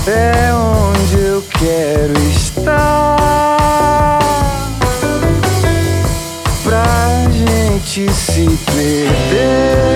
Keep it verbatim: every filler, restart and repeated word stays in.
é onde eu quero estar, pra gente se perder.